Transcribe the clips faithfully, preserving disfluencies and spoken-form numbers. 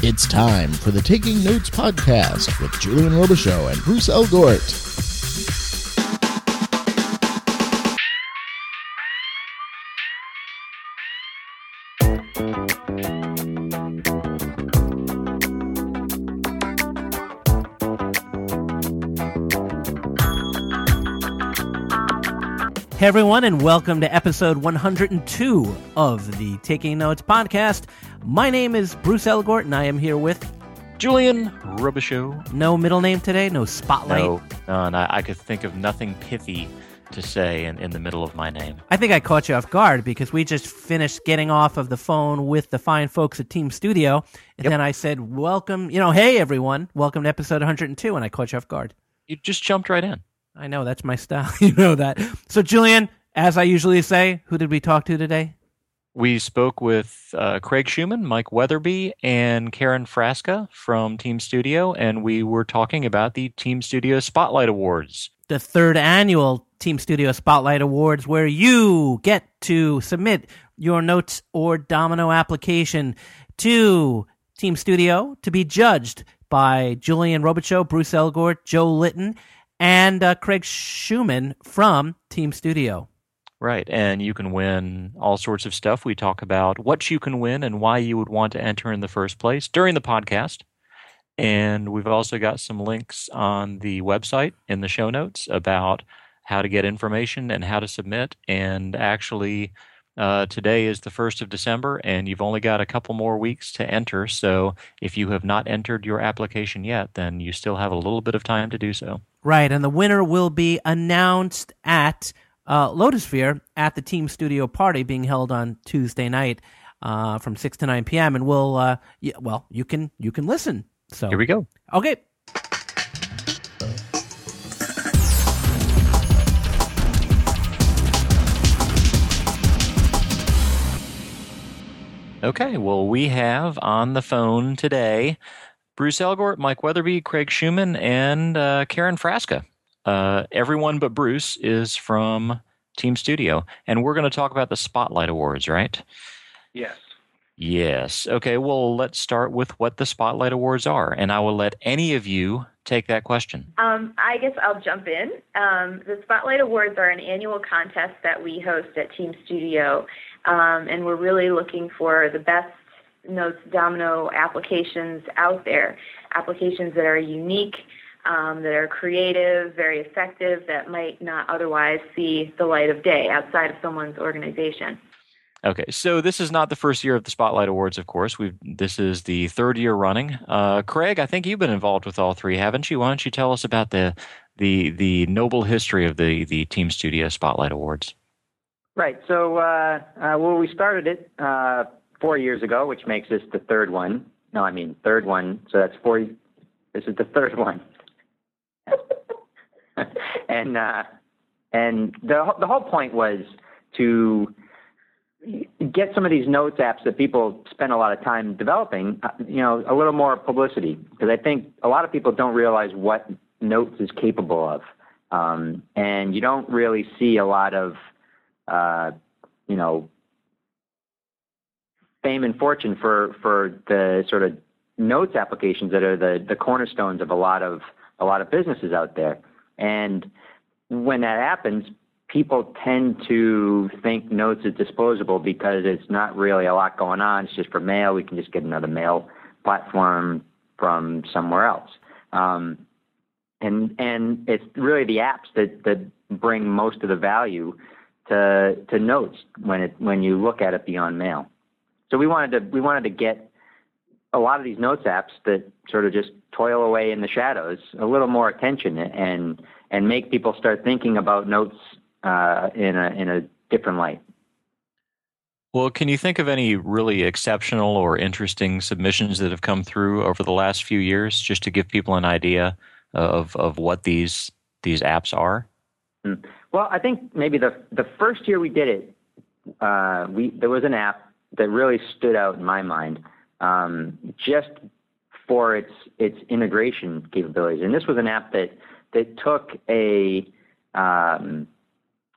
It's time for the Taking Notes podcast with Julian Robichaux and Bruce Elgort. Hey everyone, and welcome to episode one hundred two of the Taking Notes podcast. My name is Bruce Elgort, and I am here with Julian Robichaux. No middle name today, no spotlight. No, no and I, I could think of nothing pithy to say in, in the middle of my name. I think I caught you off guard because we just finished getting off of the phone with the fine folks at Team Studio, and Yep. then I said, welcome, you know, hey everyone, welcome to episode one hundred two, and I caught you off guard. You just jumped right in. I know, that's my style. You know that. So, Julian, as I usually say, who did we talk to today? We spoke with uh, Craig Schumann, Mike Weatherby, and Karen Frasca from Team Studio, and we were talking about the Team Studio Spotlight Awards. The third annual Team Studio Spotlight Awards, where you get to submit your notes or domino application to Team Studio to be judged by Julian Robichaux, Bruce Elgort, Joe Litton, and uh, Craig Schumann from Team Studio. Right, and you can win all sorts of stuff. We talk about what you can win and why you would want to enter in the first place during the podcast. And we've also got some links on the website in the show notes about how to get information and how to submit. And actually, uh, today is the first of December, and you've only got a couple more weeks to enter. So if you have not entered your application yet, then you still have a little bit of time to do so. Right, and the winner will be announced at uh, Lotusphere at the Team Studio party being held on Tuesday night uh, from six to nine p.m. And we'll, uh, y- well, you can you can listen. So Here we go. Okay. Okay, well, we have on the phone today Bruce Elgort, Mike Weatherby, Craig Schumann, and uh, Karen Frasca. Uh, everyone but Bruce is from Team Studio, and we're going to talk about the Spotlight Awards, right? Yes. Yes. Okay, well, let's start with what the Spotlight Awards are, and I will let any of you take that question. Um, I guess I'll jump in. Um, the Spotlight Awards are an annual contest that we host at Team Studio, um, and we're really looking for the best Notes Domino applications out there, applications that are unique, um, that are creative, very effective, that might not otherwise see the light of day outside of someone's organization. Okay, so this is not the first year of the Spotlight Awards, of course. We've this is the third year running. Uh, Craig, I think you've been involved with all three, haven't you? Why don't you tell us about the the the noble history of the the Team Studio Spotlight Awards? Right. So, uh, uh, well, we started it uh, four years ago, which makes this the third one. No, I mean third one. So that's four. This is the third one. and uh, and the the whole point was to get some of these notes apps that people spend a lot of time developing, uh, you know, a little more publicity, because I think a lot of people don't realize what Notes is capable of, um, and you don't really see a lot of, uh, you know, fame and fortune for for the sort of Notes applications that are the the cornerstones of a lot of a lot of businesses out there, and when that happens, people tend to think Notes is disposable because it's not really a lot going on. It's just for mail. We can just get another mail platform from somewhere else. Um, and and it's really the apps that, that bring most of the value to to Notes when it when you look at it beyond mail. So we wanted to we wanted to get a lot of these Notes apps that sort of just toil away in the shadows a little more attention and and make people start thinking about Notes Uh, in a in a different light. Well, can you think of any really exceptional or interesting submissions that have come through over the last few years, just to give people an idea of of what these these apps are? Well, I think maybe the the first year we did it, uh, we there was an app that really stood out in my mind, um, just for its its integration capabilities, and this was an app that that took a um,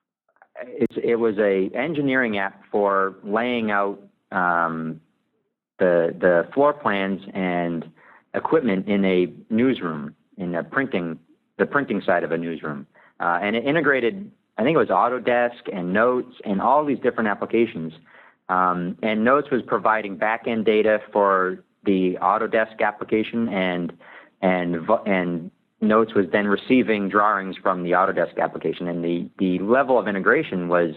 It's, it was a engineering app for laying out um, the the floor plans and equipment in a newsroom, in a printing, the printing side of a newsroom. Uh, and it integrated, I think it was Autodesk and Notes and all these different applications. Um, and Notes was providing back-end data for the Autodesk application, and and and Notes was then receiving drawings from the Autodesk application. And the, the level of integration was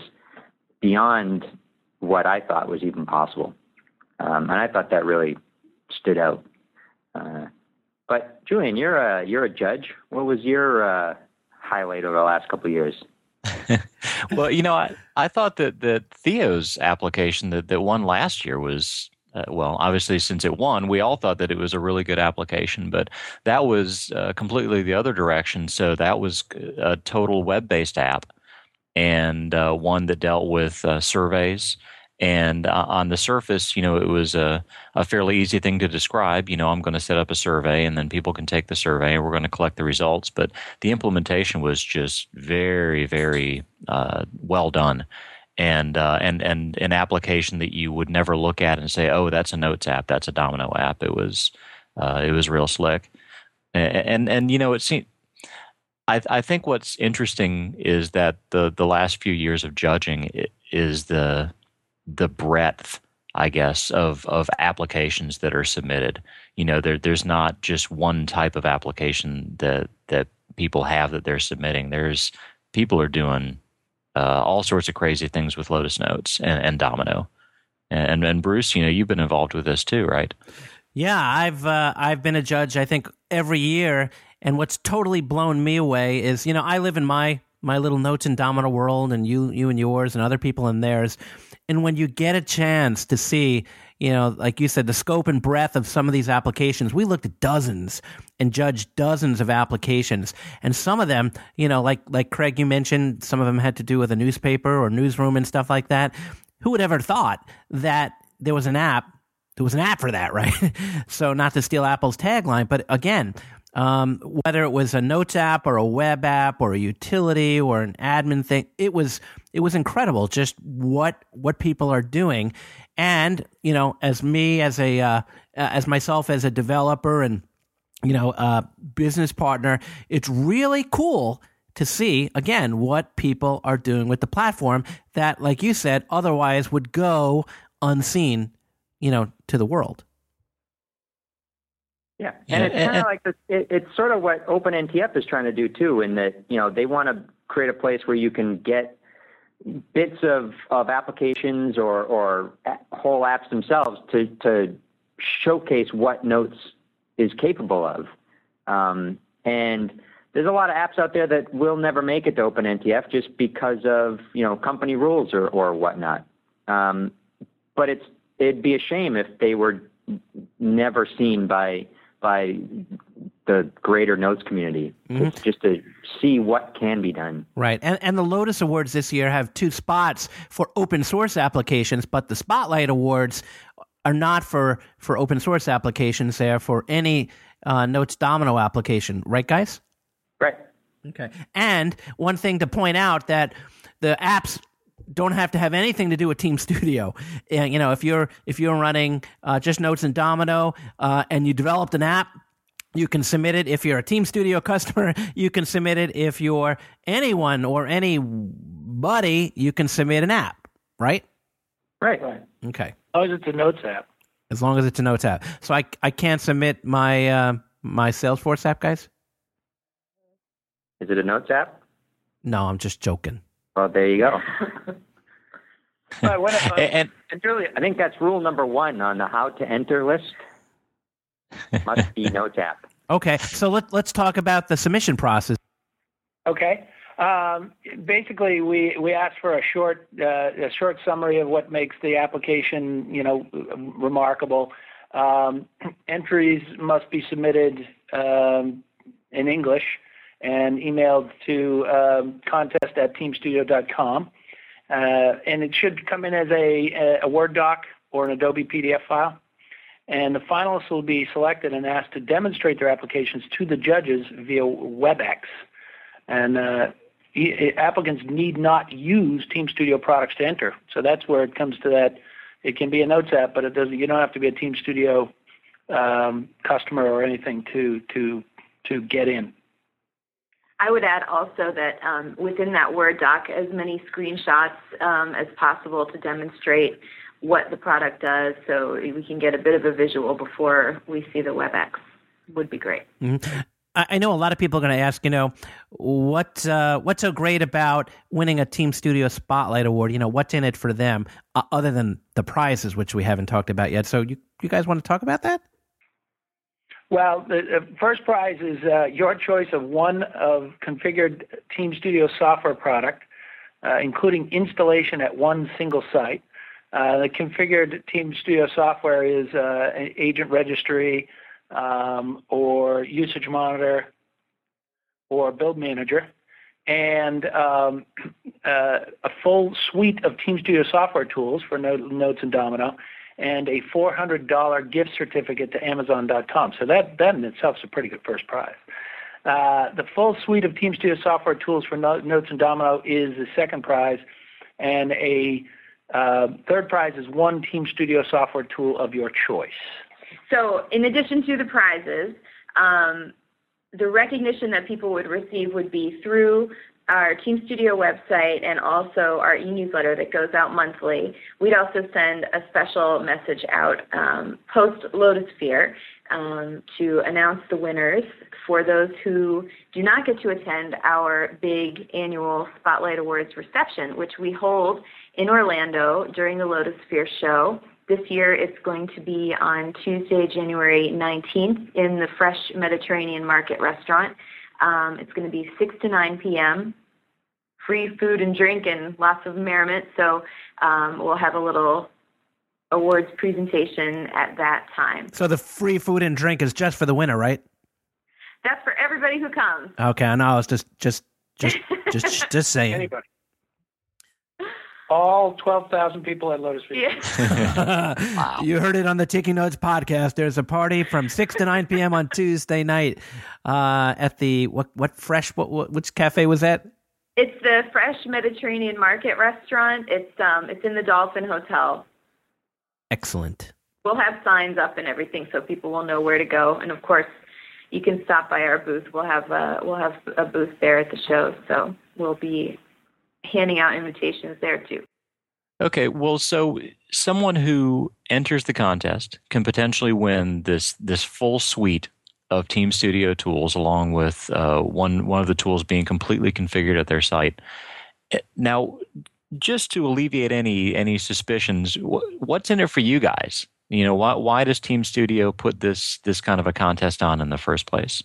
beyond what I thought was even possible. Um, and I thought that really stood out. Uh, but Julian, you're a you're a judge. What was your uh, highlight over the last couple of years? Well, you know, I, I thought that, that Theo's application that, that won last year was, uh, well, obviously since it won, we all thought that it was a really good application, but that was uh, completely the other direction. So that was a total web-based app, and uh, one that dealt with uh, surveys. And uh, on the surface, you know, it was a, a fairly easy thing to describe. You know, I'm going to set up a survey, and then people can take the survey, and we're going to collect the results. But the implementation was just very, very uh, well done, and uh, and and an application that you would never look at and say, "Oh, that's a Notes app, that's a Domino app." It was uh, it was real slick, and and, and you know, it seemed. I, I think what's interesting is that the the last few years of judging is the the breadth, I guess, of, of applications that are submitted. You know, there there's not just one type of application that that people have that they're submitting. There's people are doing uh, all sorts of crazy things with Lotus Notes and, and Domino. And and Bruce, you know, you've been involved with this too, right? Yeah, I've uh, I've been a judge, I think, every year. And what's totally blown me away is, you know, I live in my my little Notes and Domino world, and you you and yours and other people in theirs. And when you get a chance to see, you know, like you said, the scope and breadth of some of these applications, we looked at dozens and judged dozens of applications. And some of them, you know, like like Craig, you mentioned, some of them had to do with a newspaper or newsroom and stuff like that. Who would ever thought that there was an app, there was an app for that, right? So not to steal Apple's tagline, but again, Um, whether it was a Notes app or a web app or a utility or an admin thing, it was it was incredible just what what people are doing. And you know, as me as a uh, as myself as a developer and you know uh, business partner, it's really cool to see again what people are doing with the platform that, like you said, otherwise would go unseen, you know, to the world. Yeah, and it's kind of like this, it, it's sort of what OpenNTF is trying to do too, in that you know they want to create a place where you can get bits of, of applications or or whole apps themselves to to showcase what Notes is capable of. Um, and there's a lot of apps out there that will never make it to OpenNTF just because of you know company rules or or whatnot. Um, but it's it'd be a shame if they were never seen by by the greater Notes community, mm-hmm. just, just to see what can be done. Right. And and the Lotus Awards this year have two spots for open source applications, but the Spotlight Awards are not for, for open source applications. They are for any uh, Notes Domino application. Right, guys? Right. Okay. And one thing to point out that the apps don't have to have anything to do with Team Studio. Uh, you know, if you're if you're running uh, just Notes and Domino uh, and you developed an app, you can submit it. If you're a Team Studio customer, you can submit it. If you're anyone or anybody, you can submit an app, right? Right. Right. Okay. As long as it's a Notes app. As long as it's a Notes app. So I I can't submit my uh, my Salesforce app, guys? Is it a Notes app? No, I'm just joking. Well, there you go. Right, what, uh, and, And Julie, I think that's rule number one on the how to enter list. Must be Notes app. Okay, so let, let's talk about the submission process. Okay. Um, basically, we, we asked for a short uh, a short summary of what makes the application, you know, remarkable. Um, entries must be submitted um, in English and emailed to um, contest at team studio dot com. Uh, and it should come in as a, a Word doc or an Adobe P D F file. And the finalists will be selected and asked to demonstrate their applications to the judges via WebEx. And uh, applicants need not use Team Studio products to enter. So that's where it comes to that It can be a Notes app, but it doesn't. You don't have to be a Team Studio um, customer or anything to to to get in. I would add also that um, within that Word doc, as many screenshots um, as possible to demonstrate what the product does, so we can get a bit of a visual before we see the WebEx would be great. Mm-hmm. I know a lot of people are going to ask, you know, what uh, what's so great about winning a Team Studio Spotlight Award? You know, what's in it for them uh, other than the prizes, which we haven't talked about yet? So you, you guys want to talk about that? Well, the, the first prize is uh, your choice of one of configured Team Studio software product, uh, including installation at one single site. Uh, the configured Team Studio software is uh, Agent Registry um, or Usage Monitor or Build Manager, and um, uh, a full suite of Team Studio software tools for Notes and Domino, and a four hundred dollars gift certificate to Amazon dot com. So that, that in itself is a pretty good first prize. Uh, the full suite of Team Studio software tools for Notes and Domino is the second prize, and a uh, third prize is one Team Studio software tool of your choice. So in addition to the prizes, um, the recognition that people would receive would be through our Team Studio website and also our e-newsletter that goes out monthly. We'd also send a special message out um, post-Lotusphere um, to announce the winners for those who do not get to attend our big annual Spotlight Awards reception, which we hold in Orlando during the Lotusphere show. This year it's going to be on Tuesday, January nineteenth in the Fresh Mediterranean Market restaurant. Um, it's going to be six to nine p.m., free food and drink and lots of merriment. So um, we'll have a little awards presentation at that time. So the free food and drink is just for the winner, right? That's for everybody who comes. Okay, I know. I was just, just, just, just, just saying. Anybody. All twelve thousand people at Lotus Feast. Yeah. Wow. You heard it on the Taking Notes podcast. There's a party from six to nine p.m. on Tuesday night uh, at the, what, what fresh, what, what, which cafe was that? It's the Fresh Mediterranean Market restaurant. It's um, it's in the Dolphin Hotel. Excellent. We'll have signs up and everything so people will know where to go. And of course, you can stop by our booth. We'll have a, we'll have a booth there at the show, so we'll be handing out invitations there too. Okay, well, so someone who enters the contest can potentially win this this full suite of Team Studio tools, along with uh, one one of the tools being completely configured at their site. Now, just to alleviate any any suspicions, what's in it for you guys? You know, why why does Team Studio put this this kind of a contest on in the first place?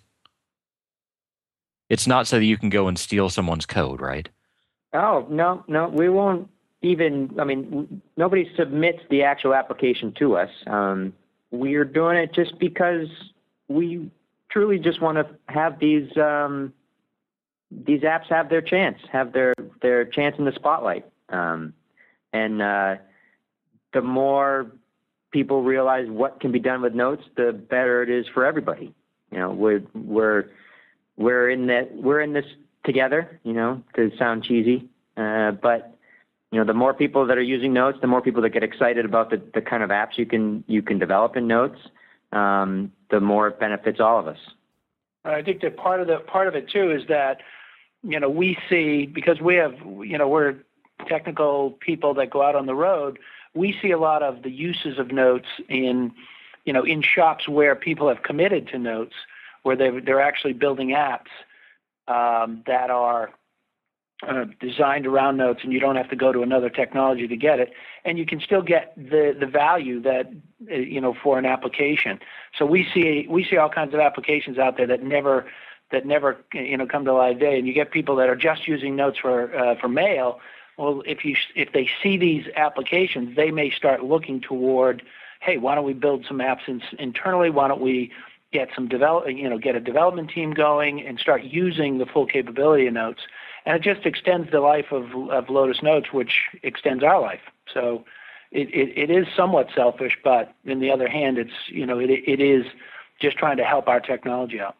It's not so that you can go and steal someone's code, right? Oh, no, no, we won't even, I mean, nobody submits the actual application to us. Um, we're doing it just because we truly just want to have these um, these apps have their chance, have their, their chance in the spotlight. Um, and uh, the more people realize what can be done with Notes, the better it is for everybody. You know, we're we're we're in that we're in this together. You know, to sound cheesy, uh, but you know, the more people that are using Notes, the more people that get excited about the, the kind of apps you can you can develop in Notes, um, the more it benefits all of us. I think that part of the part of it too is that, you know, we see, because we have, you know, we're technical people that go out on the road. We see a lot of the uses of Notes in, you know, in shops where people have committed to Notes, where they they're actually building apps um, that are uh, designed around Notes, and you don't have to go to another technology to get it, and you can still get the the value that uh, you know, for an application. So we see we see all kinds of applications out there that never that never you know come to live day, and you get people that are just using Notes for uh, for mail. Well, if you if they see these applications, they may start looking toward, hey, why don't we build some apps in, internally? Why don't we get some develop, you know, get a development team going and start using the full capability of Notes? And it just extends the life of of Lotus Notes, which extends our life. So it, it, it is somewhat selfish, but on the other hand, it's you know it it is just trying to help our technology out.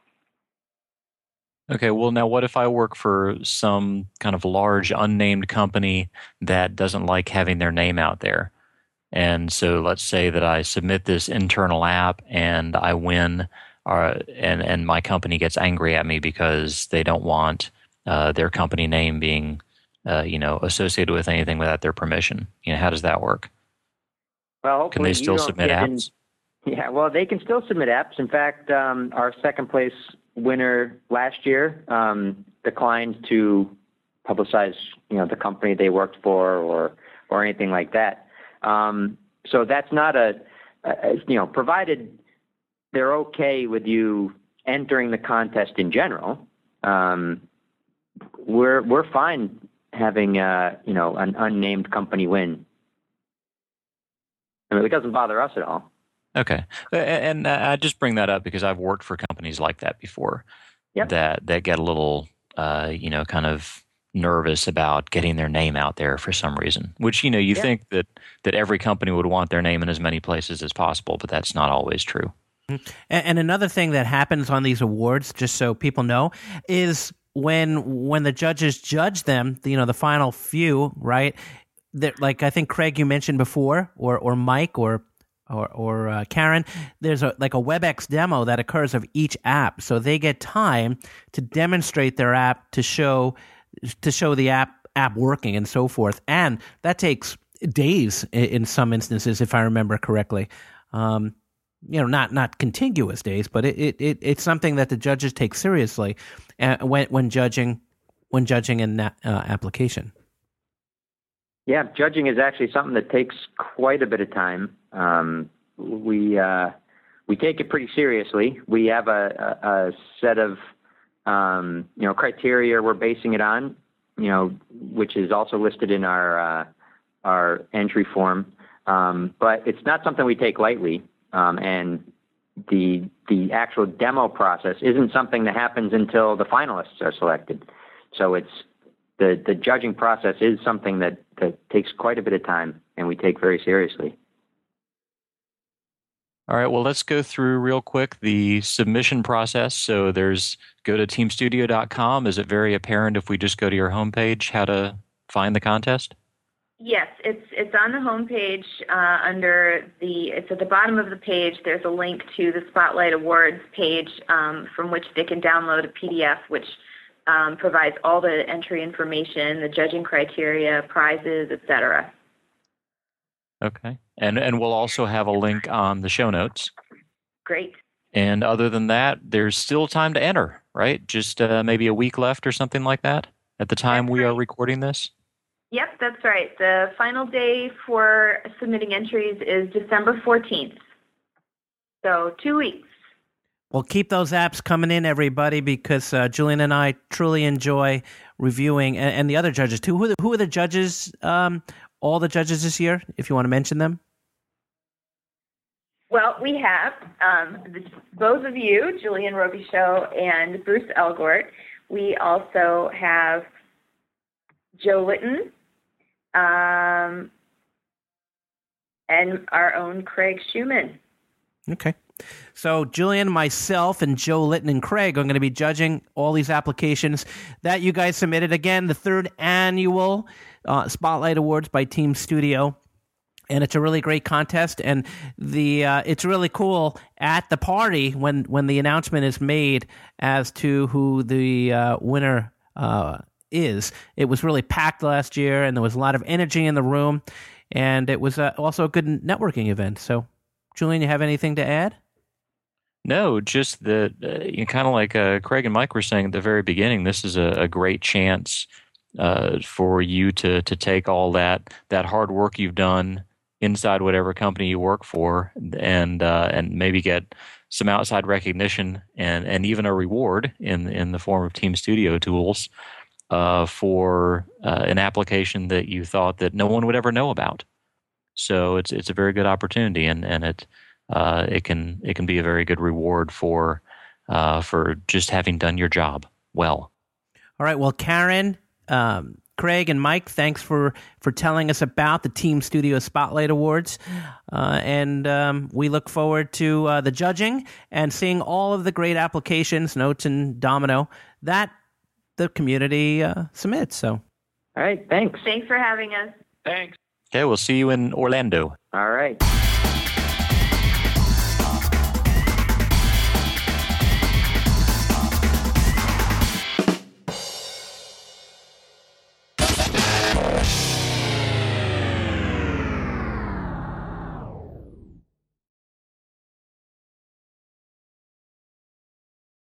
Okay, well, now what if I work for some kind of large unnamed company that doesn't like having their name out there? And so let's say that I submit this internal app and I win, uh, and, and my company gets angry at me because they don't want uh, their company name being uh, you know, associated with anything without their permission. You know, how does that work? Well, hopefully Can they still you don't submit get apps? In, yeah, well, they can still submit apps. In fact, um, our second place winner last year um, declined to publicize, you know, the company they worked for or or anything like that. Um, so that's not a, a, you know, provided they're okay with you entering the contest in general, um, we're we're fine having, uh, you know, an unnamed company win. I mean, it doesn't bother us at all. Okay, and I just bring that up because I've worked for companies like that before. Yep. That that get a little, uh, you know, kind of nervous about getting their name out there for some reason, which, you know, you yeah. think that, that every company would want their name in as many places as possible, but that's not always true. And, and another thing that happens on these awards, just so people know, is when when the judges judge them, you know, the final few, right? That, like I think Craig, you mentioned before, or or Mike, or or or uh, Karen, there's a like a WebEx demo that occurs of each app, so they get time to demonstrate their app to show. to show the app app working and so forth. And that takes days in some instances, if I remember correctly. Um, you know, not not contiguous days, but it, it, it it's something that the judges take seriously uh, when when judging when judging an uh, application. Yeah, judging is actually something that takes quite a bit of time. Um, we uh, we take it pretty seriously. We have a, a, a set of Um, you know, criteria we're basing it on, you know, which is also listed in our uh, our entry form. Um, but it's not something we take lightly. Um, and the the actual demo process isn't something that happens until the finalists are selected. So it's the the judging process is something that, that takes quite a bit of time, and we take very seriously. All right, well, let's go through real quick the submission process. So there's go to team studio dot com. Is it very apparent if we just go to your homepage how to find the contest? Yes, it's it's on the homepage uh, under the, it's at the bottom of the page. There's a link to the Spotlight Awards page um, from which they can download a P D F, which um, provides all the entry information, the judging criteria, prizes, et cetera. Okay. And and we'll also have a link on the show notes. Great. And other than that, there's still time to enter, right? Just uh, maybe a week left or something like that at the time That's we right. are recording this? Yep, that's right. The final day for submitting entries is December fourteenth. So two weeks. Well, keep those apps coming in, everybody, because uh, Julian and I truly enjoy reviewing, and, and the other judges too. Who are the, who are the judges, um, all the judges this year, if you want to mention them? Well, we have um, the, both of you, Julian Robichaud and Bruce Elgort. We also have Joe Litton um, and our own Craig Schumann. Okay. So Julian, myself, and Joe Litton and Craig are going to be judging all these applications that you guys submitted. Again, the third annual uh, Spotlight Awards by Team Studio. And it's a really great contest, and the uh, it's really cool at the party when, when the announcement is made as to who the uh, winner uh, is. It was really packed last year, and there was a lot of energy in the room, and it was uh, also a good networking event. So, Julian, you have anything to add? No, just that, uh, you know, kind of like uh, Craig and Mike were saying at the very beginning, this is a, a great chance uh, for you to to take all that that hard work you've done inside whatever company you work for, and uh, and maybe get some outside recognition and, and even a reward in in the form of Team Studio tools uh, for uh, an application that you thought that no one would ever know about. So it's it's a very good opportunity, and and it uh, it can it can be a very good reward for uh, for just having done your job well. All right. Well, Karen, Um, Craig and Mike, thanks for, for telling us about the Team Studio Spotlight Awards. Uh, and um, we look forward to uh, the judging and seeing all of the great applications, Notes, and Domino that the community uh, submits. So, all right, thanks. Thanks for having us. Thanks. Okay, we'll see you in Orlando. All right.